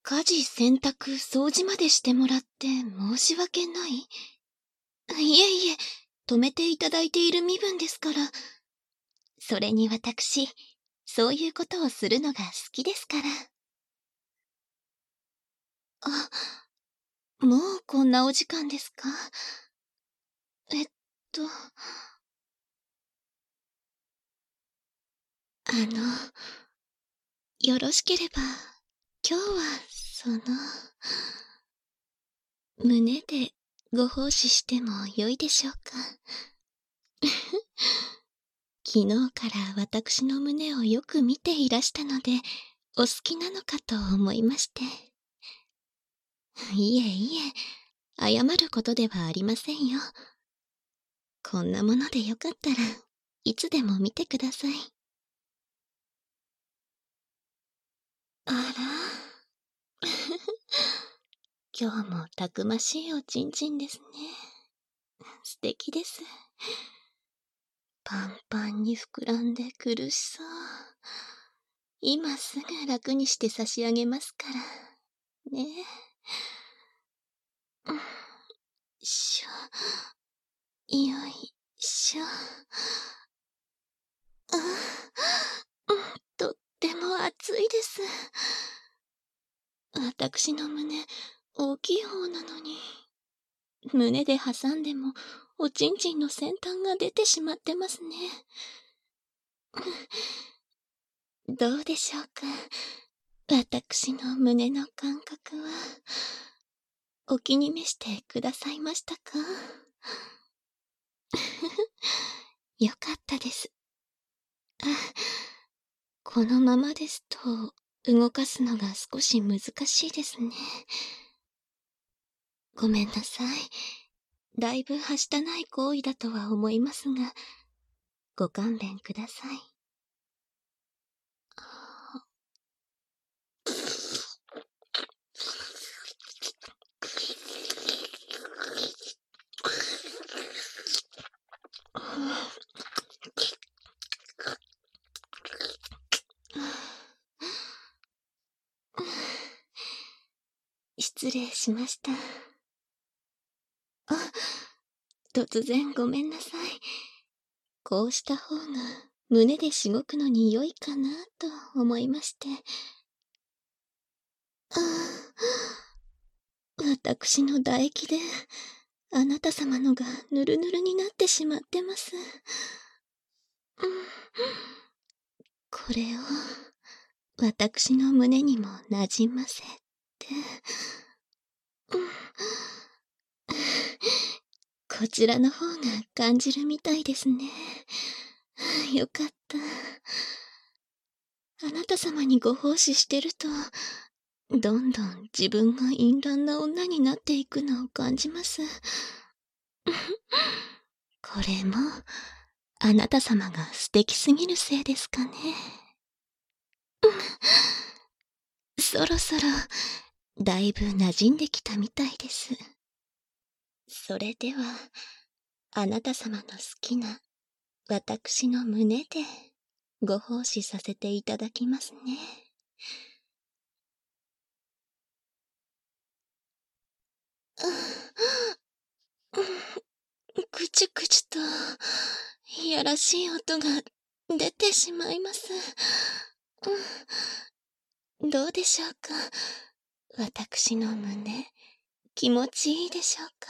家事、洗濯、掃除までしてもらって申し訳ない？いえいえ、止めていただいている身分ですから。それに私、そういうことをするのが好きですから。あ、もうこんなお時間ですか？えっと、よろしければ、今日は、胸でご奉仕してもよいでしょうか？昨日から私の胸をよく見ていらしたので、お好きなのかと思いまして。いえいえ、謝ることではありませんよ。こんなものでよかったらいつでも見てください。あら今日もたくましいおちんちんですね。素敵です。パンパンに膨らんで苦しそう。今すぐ楽にして差し上げますから。ねえ。しょ。よいしょ。とっても熱いです。私の胸、大きい方なのに。胸で挟んでも、おちんちんの先端が出てしまってますね。どうでしょうか。私の胸の感覚は、お気に召してくださいましたか？よかったです。このままですと、動かすのが少し難しいですね。ごめんなさい。だいぶはしたない行為だとは思いますが、ご勘弁ください。失礼しました。突然ごめんなさい。こうした方が胸でしごくのに良いかなと思いまして。私の唾液であなた様のがぬるぬるになってしまってます。これを私の胸にもなじませて。こちらの方が感じるみたいですね。よかった。あなた様にご奉仕してると、どんどん自分が淫乱な女になっていくのを感じます。これも、あなた様が素敵すぎるせいですかね。そろそろ、だいぶ馴染んできたみたいです。それでは、あなた様の好きな、私の胸で、ご奉仕させていただきますね。くちゅくちゅと、いやらしい音が出てしまいます。どうでしょうか。私の胸、気持ちいいでしょうか。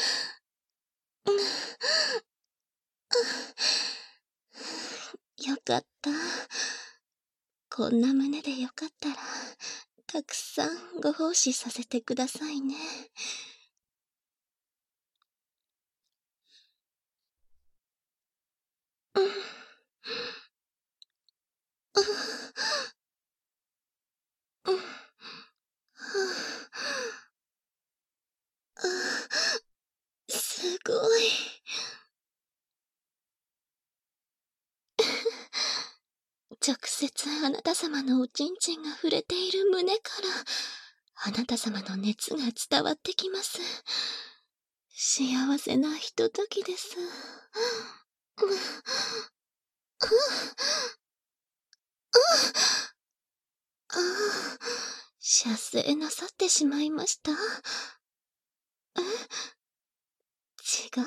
よかった。こんな胸でよかったら、たくさんご奉仕させてくださいね。すごい。直接あなた様のおちんちんが触れている胸から、あなた様の熱が伝わってきます。幸せなひとときです。ああ、 射精なさってしまいました。違う。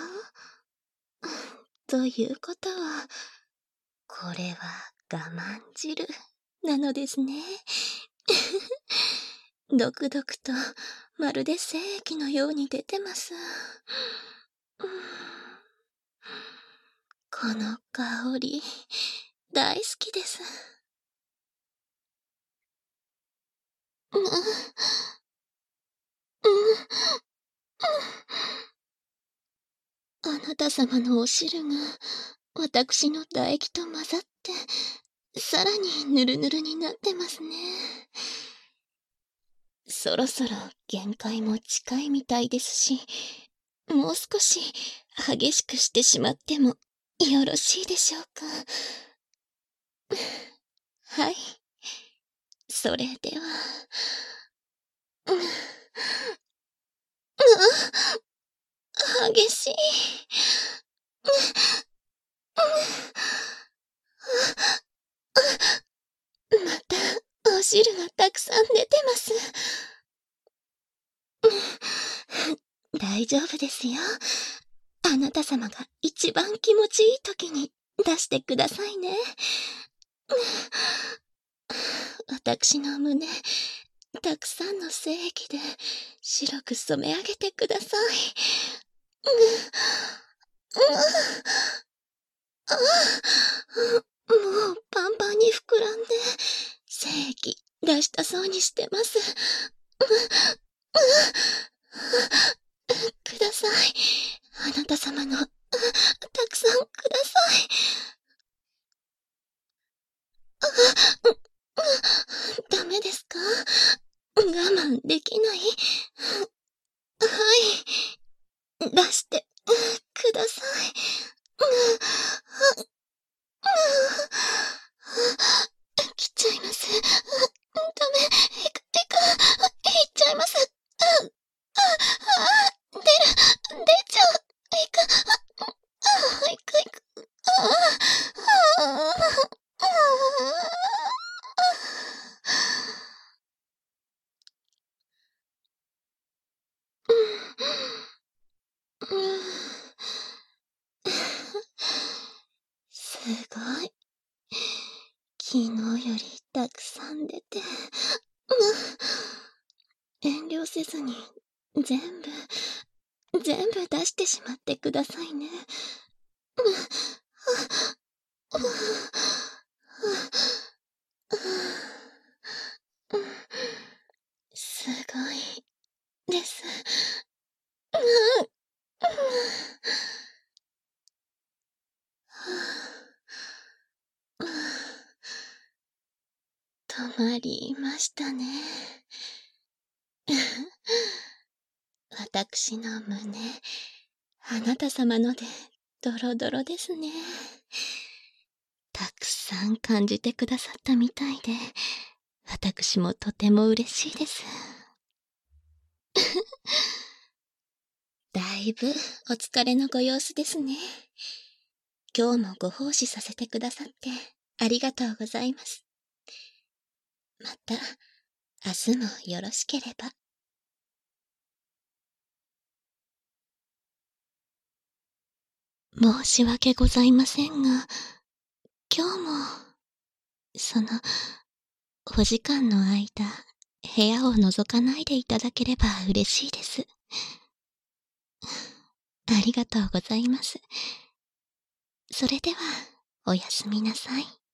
ということは、これは我慢汁なのですね。ドクドクとまるで精液のように出てます。この香り、大好きです。あなた様のお汁が私の唾液と混ざって、さらにぬるぬるになってますね。そろそろ限界も近いみたいですし、もう少し激しくしてしまってもよろしいでしょうか。はい。それでは。激しい。また、お汁がたくさん出てます。大丈夫ですよ。あなた様が一番気持ちいい時に出してくださいね。私の胸、たくさんの精液で白く染め上げてください。もうパンパンに膨らんで、精液出したそうにしてます。ください。あなた様の、たくさんください。ダメですか？我慢できない？はい。出して、ください。来ちゃいます。ダメ。いく、いっちゃいます。出ちゃう。いく、いく。すごい。昨日よりたくさん出て、遠慮せずに全部出してしまってくださいね。すごいです。止まりましたね。私の胸、あなた様のでドロドロですね。たくさん感じてくださったみたいで、私もとても嬉しいです。だいぶお疲れのご様子ですね。今日もご奉仕させてくださってありがとうございます。また明日もよろしければ。申し訳ございませんが、今日も、お時間の間、部屋を覗かないでいただければ嬉しいです。ありがとうございます。それでは、おやすみなさい。